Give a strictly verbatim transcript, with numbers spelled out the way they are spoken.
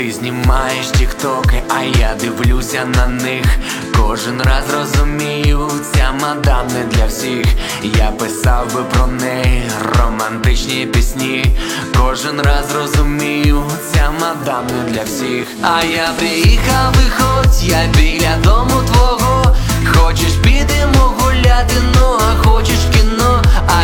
Ти знімаєш тіктоки, а я дивлюся на них. Кожен раз розумію, ця мадам не для всіх. Я писав би про неї романтичні пісні. Кожен раз розумію, ця мадам не для всіх. А я приїхав, виходь, я біля дому твого. Хочеш підемо гуляти, ну а хочеш кіно. А